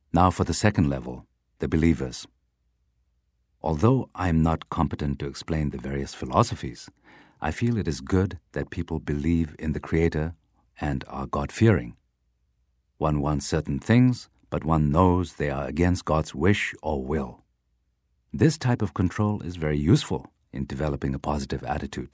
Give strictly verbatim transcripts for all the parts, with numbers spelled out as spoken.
Now for the second level, the believers. Although I am not competent to explain the various philosophies, I feel it is good that people believe in the Creator and are God-fearing. One wants certain things, but one knows they are against God's wish or will. This type of control is very useful in developing a positive attitude.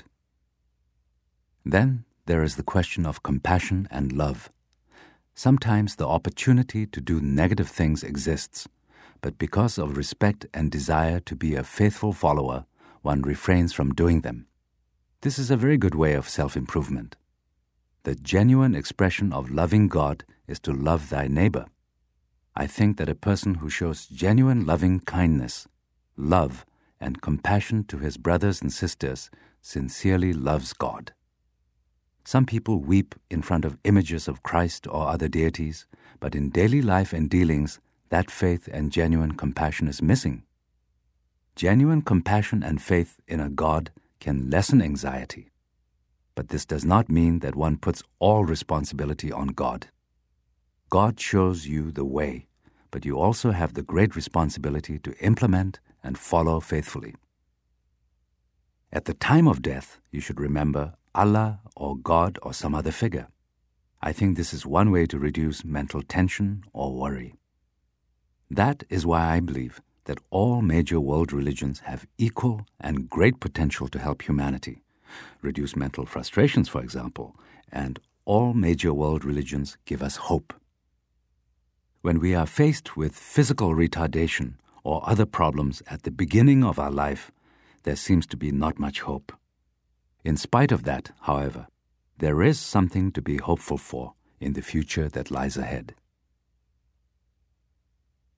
Then there is the question of compassion and love. Sometimes the opportunity to do negative things exists, but because of respect and desire to be a faithful follower, one refrains from doing them. This is a very good way of self-improvement. The genuine expression of loving God is to love thy neighbor. I think that a person who shows genuine loving kindness, love, and compassion to his brothers and sisters sincerely loves God. Some people weep in front of images of Christ or other deities, but in daily life and dealings, that faith and genuine compassion is missing. Genuine compassion and faith in a God can lessen anxiety, but this does not mean that one puts all responsibility on God. God shows you the way, but you also have the great responsibility to implement and follow faithfully. At the time of death, you should remember Allah or God or some other figure. I think this is one way to reduce mental tension or worry. That is why I believe that all major world religions have equal and great potential to help humanity, reduce mental frustrations, for example, and all major world religions give us hope. When we are faced with physical retardation or other problems at the beginning of our life, there seems to be not much hope. In spite of that, however, there is something to be hopeful for in the future that lies ahead.